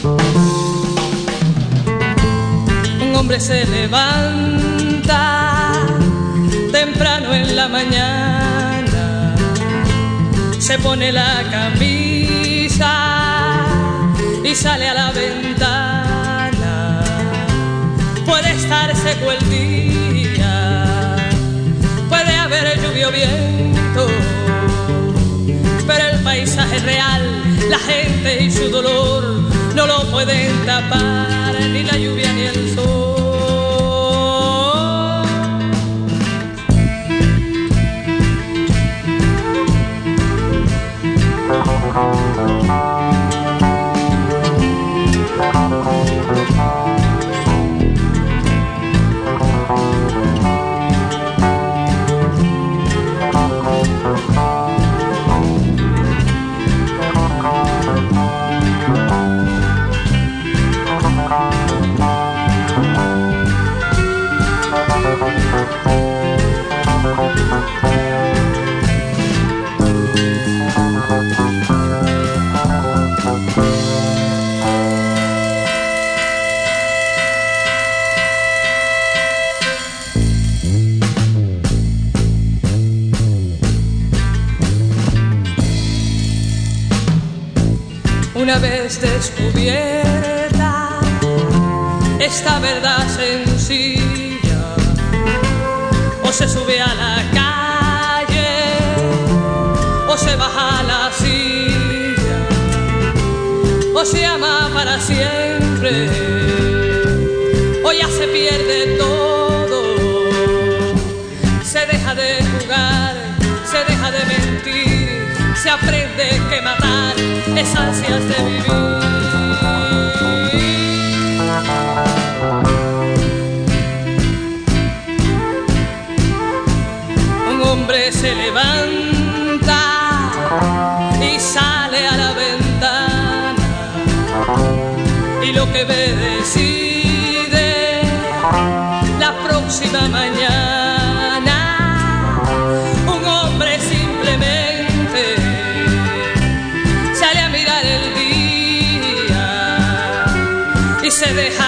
Un hombre se levanta temprano en la mañana, se pone la camisa y sale a la ventana. Puede estar seco el día, puede haber lluvia o viento, pero el paisaje real, la gente y su dolor no lo pueden tapar ni la lluvia ni el sol. Una vez descubierta esta verdad sencilla, o se sube a la calle o se baja a la silla, o se ama para siempre o ya se pierde todo. Se deja de jugar, se deja de mentir, se aprende que matar es ansias de vivir. Un hombre se levanta y sale a la ventana, y lo que ve decide la próxima mañana. Un hombre simplemente sale a mirar el día y se deja